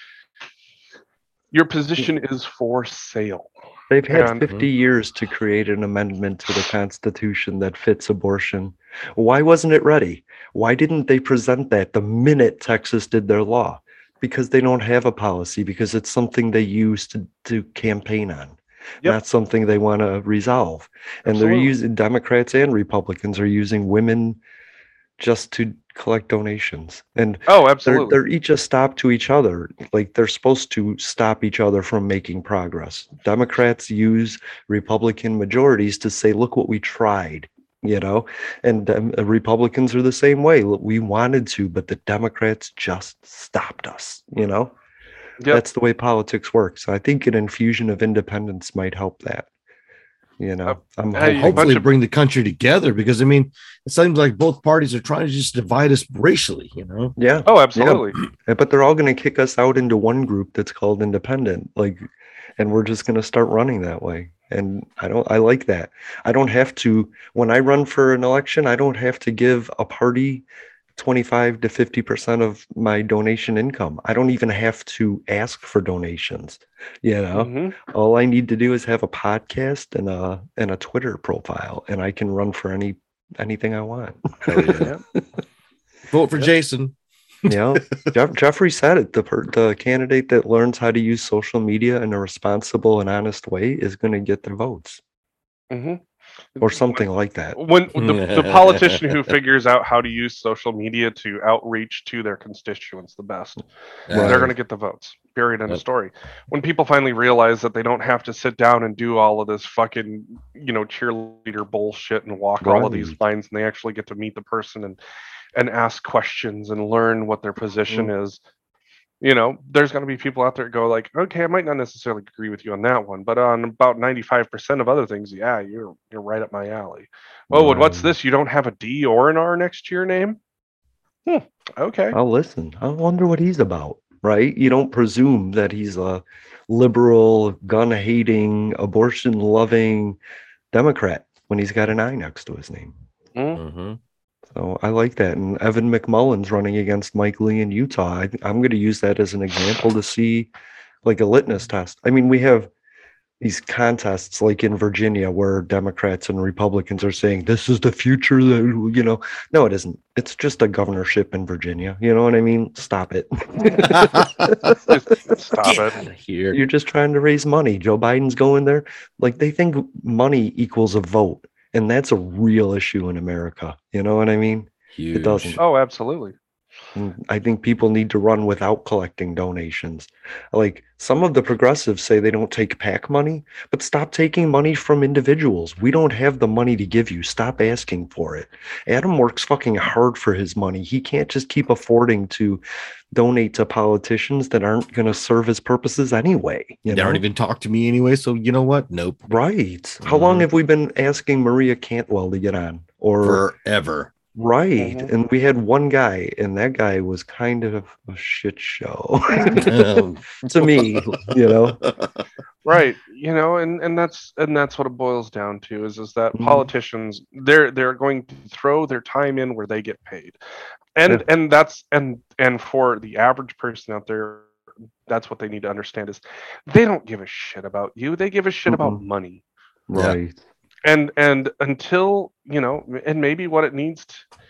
your position is for sale. They've had 50 years to create an amendment to the Constitution that fits abortion. Why wasn't it ready? Why didn't they present that the minute Texas did their law? Because they don't have a policy, because it's something they use to campaign on. Not something they want to resolve. And they're using, Democrats and Republicans are using women just to collect donations. And absolutely. They're each a stop to each other. Like, they're supposed to stop each other from making progress. Democrats use Republican majorities to say, look what we tried, you know, and Republicans are the same way. We wanted to, but the Democrats just stopped us, you know. That's the way politics works. I think an infusion of independence might help that. You know, hopefully bring the country together, because I mean, it seems like both parties are trying to just divide us racially, you know? Yeah. Oh, absolutely. Yeah. But they're all going to kick us out into one group that's called independent, like, and we're just going to start running that way. And I like that. I don't have to, when I run for an election, I don't have to give a party 25 to 50% of my donation income. I don't even have to ask for donations. You know, all I need to do is have a podcast and a Twitter profile, and I can run for anything I want. Vote for Jason. Yeah, Jeffrey said it. The candidate that learns how to use social media in a responsible and honest way is going to get the votes. Or something like that. When the politician who figures out how to use social media to outreach to their constituents the best, they're going to get the votes. Period. End of story. When people finally realize that they don't have to sit down and do all of this fucking, you know, cheerleader bullshit and walk all of these lines, and they actually get to meet the person and ask questions and learn what their position is. You know, there's going to be people out there that go like, okay, I might not necessarily agree with you on that one, but on about 95% of other things, yeah, you're right up my alley. Oh, and what's this? You don't have a D or an R next to your name? Okay. I'll listen. I wonder what he's about, right? You don't presume that he's a liberal, gun-hating, abortion-loving Democrat when he's got an I next to his name. So I like that. And Evan McMullen's running against Mike Lee in Utah. I'm going to use that as an example to see like a litmus test. I mean, we have these contests like in Virginia where Democrats and Republicans are saying this is the future that, no, it isn't. It's just a governorship in Virginia. You know what I mean? Stop it. Stop it. Here. You're just trying to raise money. Joe Biden's going there. Like they think money equals a vote. And that's a real issue in America. You know what I mean? Huge. It doesn't. Oh, absolutely. And I think people need to run without collecting donations. Like some of the progressives say they don't take PAC money, but stop taking money from individuals. We don't have the money to give you. Stop asking for it. Adam works fucking hard for his money. He can't just keep affording to donate to politicians that aren't going to serve his purposes anyway. They aren't even talk to me anyway. So you know what? Nope. Right. How long have we been asking Maria Cantwell to get on? Or forever. Right. And we had one guy, and that guy was kind of a shit show to me, Right. And that's what it boils down to is that politicians, they're going to throw their time in where they get paid. And that's for the average person out there, that's what they need to understand is they don't give a shit about you. They give a shit about money. Right. And until, and maybe what needs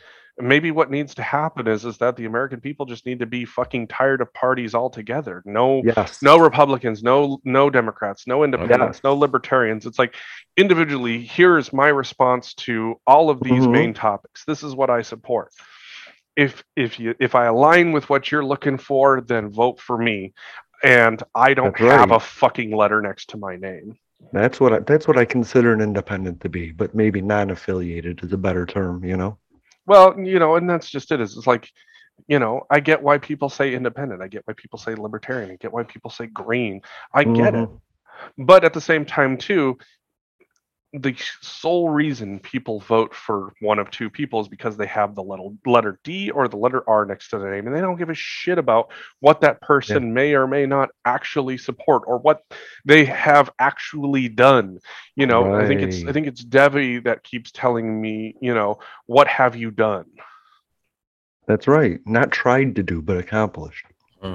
to happen is that the American people just need to be fucking tired of parties altogether. No Republicans, no Democrats, no independents, no libertarians. It's like individually, here's my response to all of these main topics. This is what I support. If I align with what you're looking for, then vote for me. And I don't have a fucking letter next to my name. That's what I consider an independent to be, but maybe non-affiliated is a better term, Well, and that's just it. It's like, I get why people say independent. I get why people say libertarian. I get why people say green. I get it. But at the same time, too, the sole reason people vote for one of two people is because they have the letter D or the letter R next to their name, and they don't give a shit about what that person may or may not actually support or what they have actually done. I think it's Debbie that keeps telling me, what have you done? That's right. Not tried to do, but accomplished.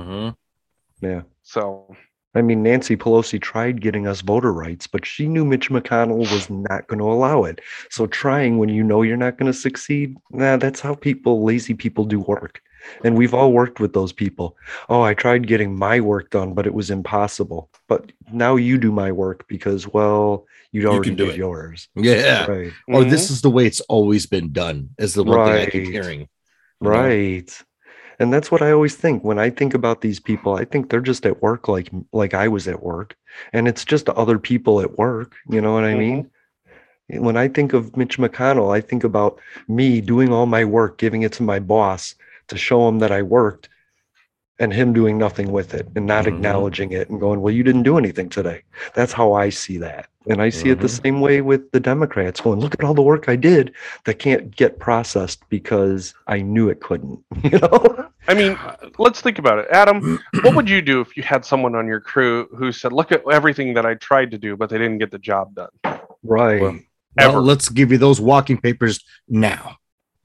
Yeah. So. I mean, Nancy Pelosi tried getting us voter rights, but she knew Mitch McConnell was not going to allow it. So trying when you know you're not going to succeed, that's how lazy people do work. And we've all worked with those people. Oh, I tried getting my work done, but it was impossible. But now you do my work because, you already did yours. Yeah. Right. Or this is the way it's always been done, is the one thing I keep hearing. Right. And that's what I always think. When I think about these people, I think they're just at work like I was at work. And it's just other people at work. You know what I mean? When I think of Mitch McConnell, I think about me doing all my work, giving it to my boss to show him that I worked, and him doing nothing with it and not acknowledging it and going, well, you didn't do anything today. That's how I see that. And I see it the same way with the Democrats going, look at all the work I did that can't get processed because I knew it couldn't, I mean, let's think about it. Adam, what would you do if you had someone on your crew who said, look at everything that I tried to do, but they didn't get the job done? Right. Well, let's give you those walking papers now.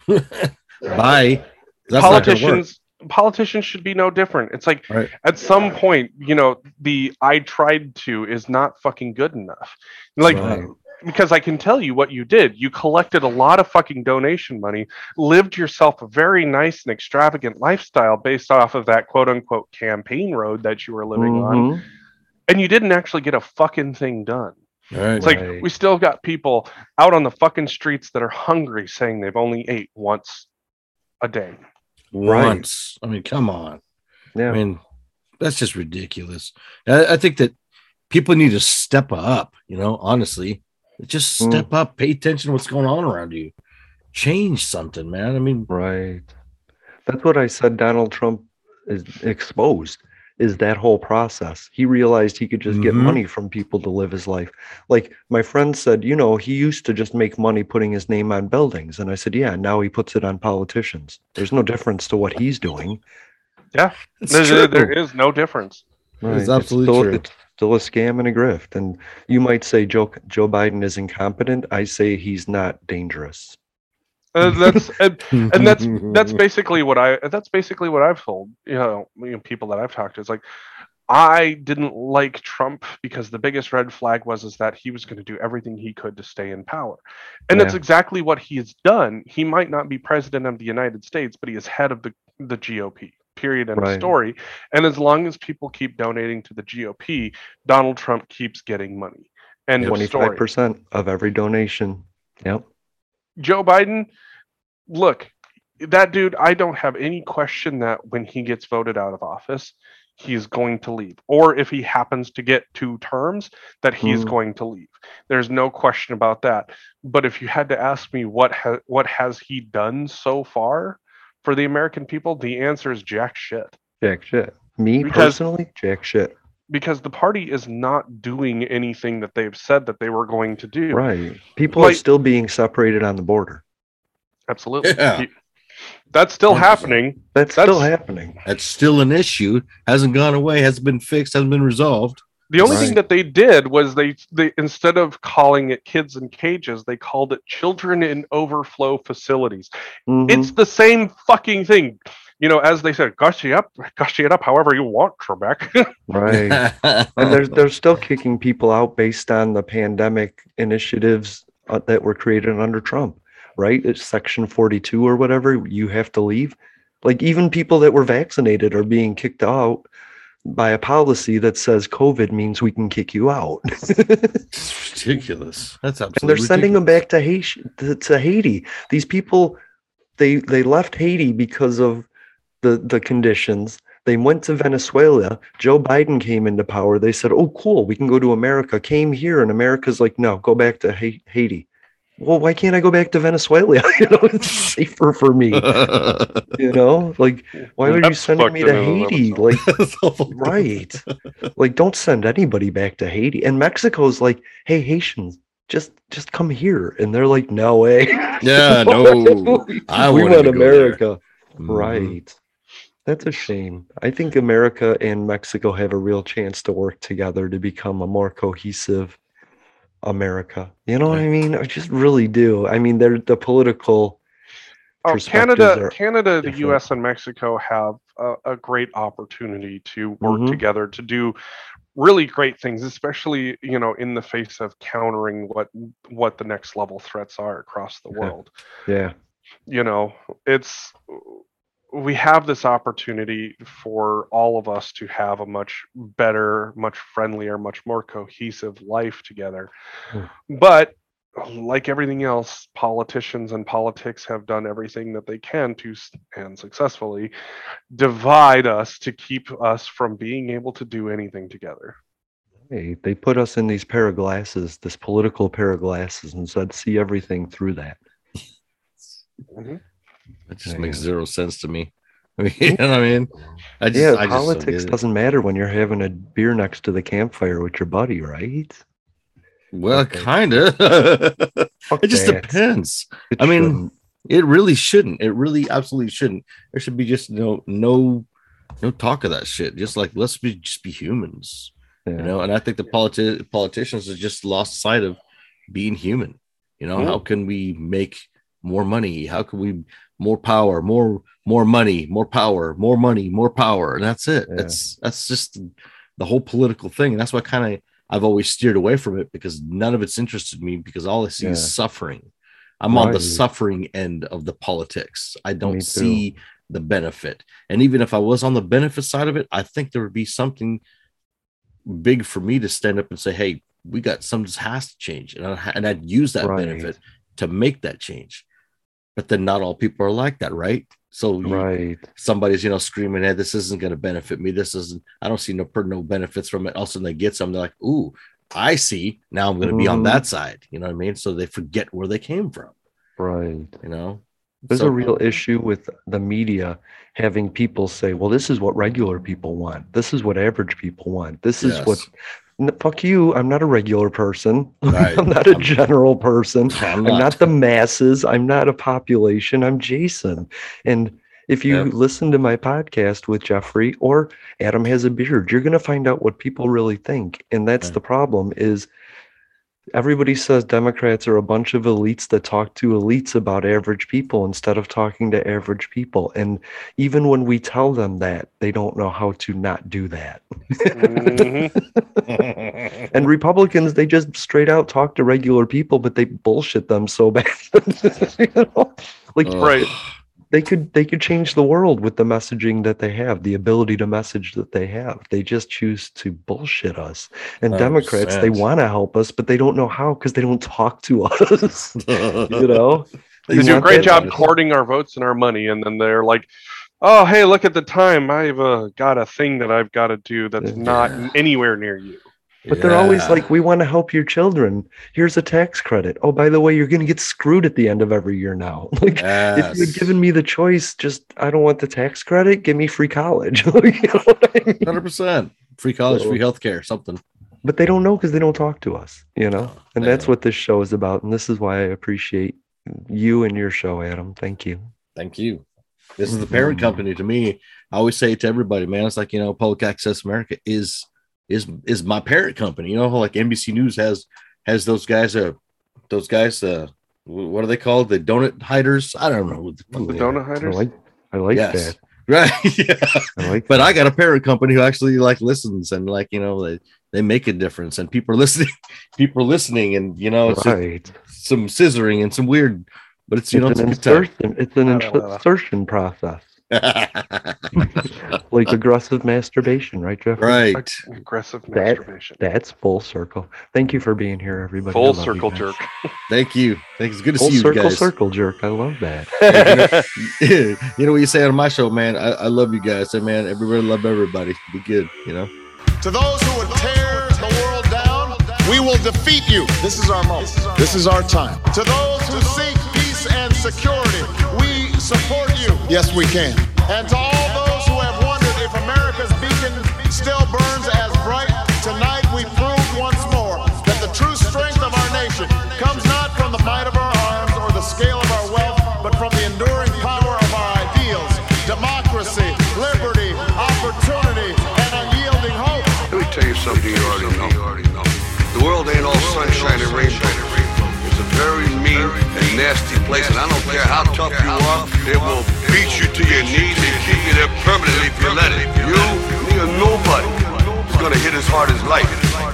Bye. Politicians should be no different. It's like at some point, the I tried to is not fucking good enough. Because I can tell you what you did. You collected a lot of fucking donation money, lived yourself a very nice and extravagant lifestyle based off of that quote unquote campaign road that you were living on. And you didn't actually get a fucking thing done. It's like we still got people out on the fucking streets that are hungry saying they've only ate once a day. Once. I mean, come on. Yeah. I mean, that's just ridiculous. I think that people need to step up, honestly. Just step up, pay attention to what's going on around you. Change something, man. I mean, right. That's what I said Donald Trump is exposed, is that whole process. He realized he could just get money from people to live his life. Like my friend said, he used to just make money putting his name on buildings. And I said, yeah, now he puts it on politicians. There's no difference to what he's doing. Yeah, there is no difference. Right. It's absolutely true. It's still a scam and a grift. And you might say Joe Biden is incompetent. I say he's not dangerous. That's basically what I've told people that I've talked to. It's like, I didn't like Trump because the biggest red flag is that he was going to do everything he could to stay in power. And that's exactly what he has done. He might not be president of the United States, but he is head of the GOP, period, end of story. And as long as people keep donating to the GOP, Donald Trump keeps getting money. And 25% of every donation. Yep. Joe Biden, look, that dude, I don't have any question that when he gets voted out of office, he's going to leave. Or if he happens to get 2 terms, that he's going to leave. There's no question about that. But if you had to ask me what has he done so far for the American people, the answer is jack shit. Jack shit. Personally, jack shit. Because the party is not doing anything that they've said that they were going to do. Right. People are still being separated on the border. Absolutely. Yeah. That's still happening. That's still happening. That's still an issue. Hasn't gone away. Hasn't been fixed. Hasn't been resolved. The only thing that they did was they instead of calling it kids in cages, they called it children in overflow facilities. It's the same fucking thing. As they said, gushy it up however you want, Trebek. Right. And they're still kicking people out based on the pandemic initiatives that were created under Trump. Right? It's Section 42 or whatever. You have to leave. Like, even people that were vaccinated are being kicked out by a policy that says COVID means we can kick you out. It's ridiculous. That's absolutely and they're sending them back to Haiti. These people, they left Haiti because of the conditions. They went to Venezuela. Joe Biden came into power. They said, oh, cool, we can go to America. Came here, and America's like, no, go back to Haiti. Well, why can't I go back to Venezuela? It's safer for me. Like, why are you sending me to Haiti? Like, right. Like, don't send anybody back to Haiti. And Mexico's like, hey, Haitians, just come here. And they're like, no way. Yeah, no. We want America. Right. That's a shame. I think America and Mexico have a real chance to work together to become a more cohesive America. You know what I mean? I just really do. I mean, they're the political Canada, the US and Mexico have a great opportunity to work together to do really great things, especially, in the face of countering what the next level threats are across the world. Yeah. We have this opportunity for all of us to have a much better, much friendlier, much more cohesive life together. But like everything else, politicians and politics have done everything that they can to, and successfully, divide us to keep us from being able to do anything together. Hey, they put us in these pair of glasses, this political pair of glasses, and said, see everything through that. It just makes zero sense to me. You know what I mean? Politics doesn't matter when you're having a beer next to the campfire with your buddy, right? Well, kind of. It just depends. I mean, it really shouldn't. It really absolutely shouldn't. There should be just no talk of that shit. Just like, let's just be humans, And I think the politicians have just lost sight of being human. How can we make more money? How can we more power, more money, more power, more money, more power? And that's it. Yeah. That's just the whole political thing. And that's why I've always steered away from it, because none of it's interested me, because all I see is suffering. I'm on the suffering end of the politics. I don't see the benefit. And even if I was on the benefit side of it, I think there would be something big for me to stand up and say, hey, we got something that has to change. And I'd use that benefit to make that change. But then not all people are like that, right? So somebody's, screaming, hey, this isn't going to benefit me. I don't see no benefits from it. All of a sudden they get something, they're like, ooh, I see. Now I'm going to be on that side. You know what I mean? So they forget where they came from. Right. There's a real issue with the media having people say, well, this is what regular people want. This is what average people want. This is what... Fuck you. I'm not a regular person. Right. I'm not a general person. I'm not the masses. I'm not a population. I'm Jason. And if you listen to my podcast with Jeffrey or Adam Has a Beard, you're going to find out what people really think. And that's the problem, is Everybody says Democrats are a bunch of elites that talk to elites about average people instead of talking to average people. And even when we tell them that, they don't know how to not do that. And Republicans, they just straight out talk to regular people, but they bullshit them so bad. Right. They could change the world with the messaging that they have, the ability to message that they have. They just choose to bullshit us. And 100%. Democrats, they want to help us, but they don't know how because they don't talk to us. You know, They do a great job hoarding our votes and our money, and then they're like, "Oh, hey, look at the time! I've got a thing that I've got to do that's not anywhere near you." But they're always like, we want to help your children. Here's a tax credit. Oh, by the way, you're going to get screwed at the end of every year now. Like, if you had given me the choice, I don't want the tax credit. Give me free college. You know what I mean? 100% free college, free healthcare, something. But they don't know because they don't talk to us, you know? And that's what this show is about. And this is why I appreciate you and your show, Adam. Thank you. Thank you. This is the parent company to me. I always say it to everybody, man. It's like, Public Access America is my parent company. You know how like NBC News has those guys what are they called? The donut hiders? I don't know. The donut hiders? I like that. Right. Yeah. But I got a parent company who actually listens and they make a difference and people are listening and it's some scissoring and some weird, but it's an insertion process. Like aggressive masturbation, right, Jeff? Right. Aggressive masturbation. That's full circle. Thank you for being here, everybody. Full circle jerk. Thank you. It's good to see you guys. Full circle jerk. I love that. You know what you say on my show, man? I love you guys. And man, everybody love everybody. Be good, To those who would tear the world down, we will defeat you. This is our moment. This is our time. To those who seek peace and security, we support you. Yes, we can. And to all those who have wondered if America's beacon still burns as bright, tonight we prove once more that the true strength of our nation comes not from the might of our arms or the scale of our wealth, but from the enduring power of our ideals, democracy, liberty, opportunity, and unyielding hope. Let me tell you something you already know. The world ain't all sunshine and rainbow. It's a very mean and nasty place, and I don't care how tough you are, it will beat you to your knees and keep you there permanently if you let it. You, me, or nobody is gonna hit as hard as life.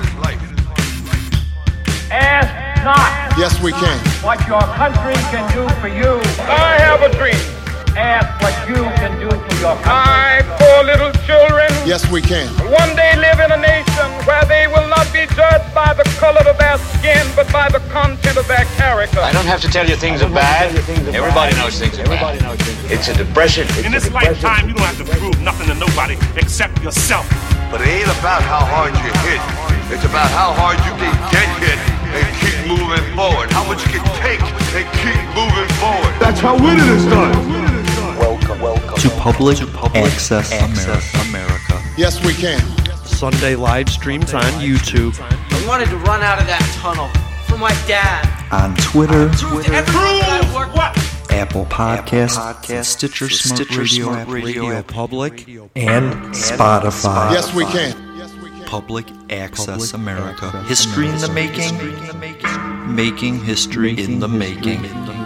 Ask not. Yes, we can. What your country can do for you. I have a dream. Ask what you can do for your country. I, poor little children. Yes, we can. One day live in a nation where they will not be judged by the color of their skin, but by the content of their character. I don't have to tell you things are bad. Everybody knows things are bad. It's a depression. In this lifetime, you don't have to prove nothing to nobody except yourself. But it ain't about how hard you hit. It's about how hard you can get hit and keep moving forward. How much you can take and keep moving forward. That's how winning is done. Welcome to Public Access America. Yes, we can. Sunday live streams on YouTube. I wanted to run out of that tunnel for my dad. On Twitter. What? Apple Podcasts, Stitcher Smart Radio Public, and Spotify. Yes, we can. Public Access America. History in the making. Making history in the making.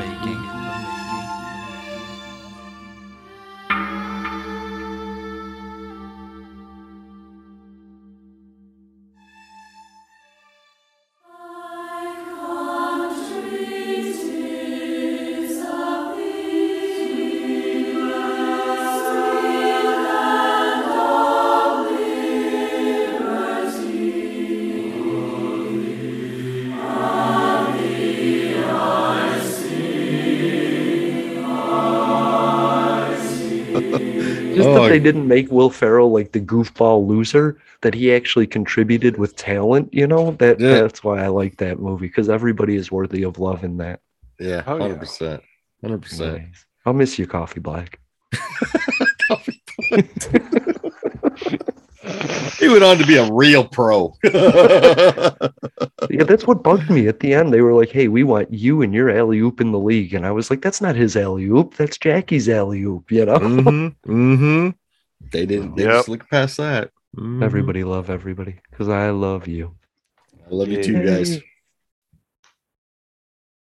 They didn't make Will Ferrell like the goofball loser, that he actually contributed with talent, that's why I like that movie, because everybody is worthy of love in that. Yeah, 100%. 100%. Nice. I'll miss you, Coffee Black. He went on to be a real pro. Yeah, that's what bugged me at the end. They were like, hey, we want you and your alley-oop in the league. And I was like, that's not his alley-oop. That's Jackie's alley-oop, They didn't just look past that. Everybody love everybody, because I love you. I love you too, guys.